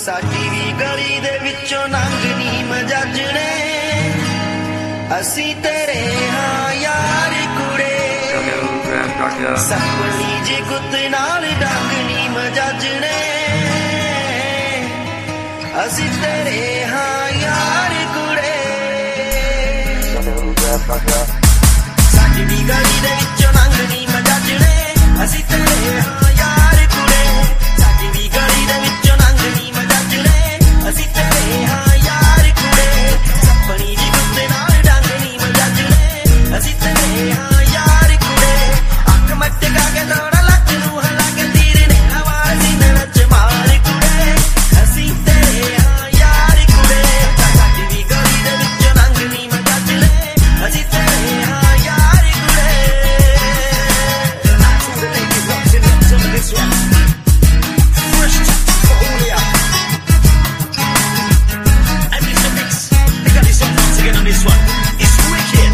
साडी we गली दे विचों लंघनी मजाजणे असी तेरे हाँ यार कुड़े सपनी जी गुत नाल डांगनी मजाजणे असी तेरे हाँ यार कुड़े साडी वी गली दे विचों लंघनी मजाजणे असी तेरे हाँ यार कुड़े साडी वी गली दे विचों लंघनी मजाजणे असी तेरे हाँ यार कुड़े सपनी जी गुत नाल डांगनी मजाजणे असी तेरे हाँ यार कुड़े अख मटका के दौड़ा लग नूं हला के तीर ने हवार सीने विच मार कुड़े असी तेरे हाँ यार कुड़े साडी वी गली दे विचों लंघनी मजाजणे असी तेरे हाँ यार कुड़े this one. Fresh for all ya. And this a mix. They got this one once again on this one. It's wicked.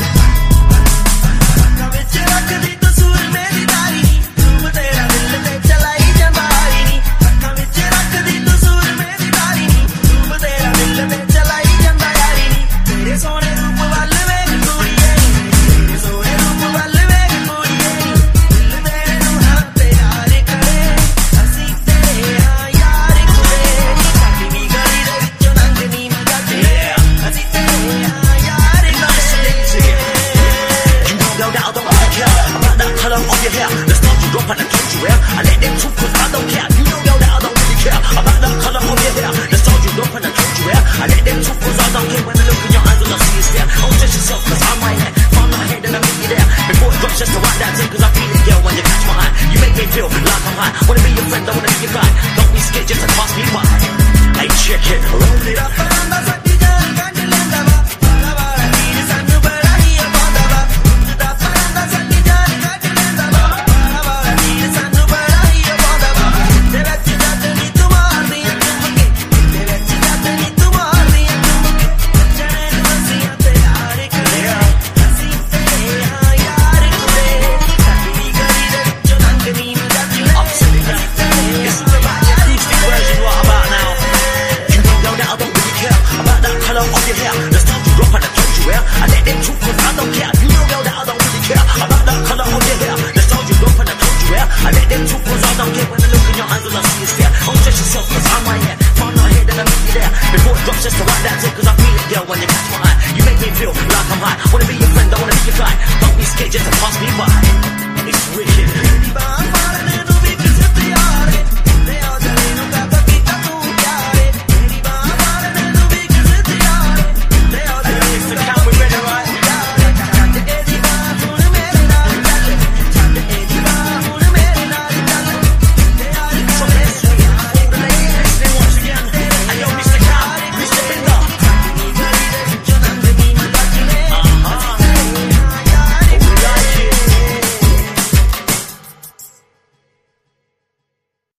When you catch my eye, you make me feel like I'm high. Wanna be your friend, I wanna be your guy. Don't be scared just to pass me by.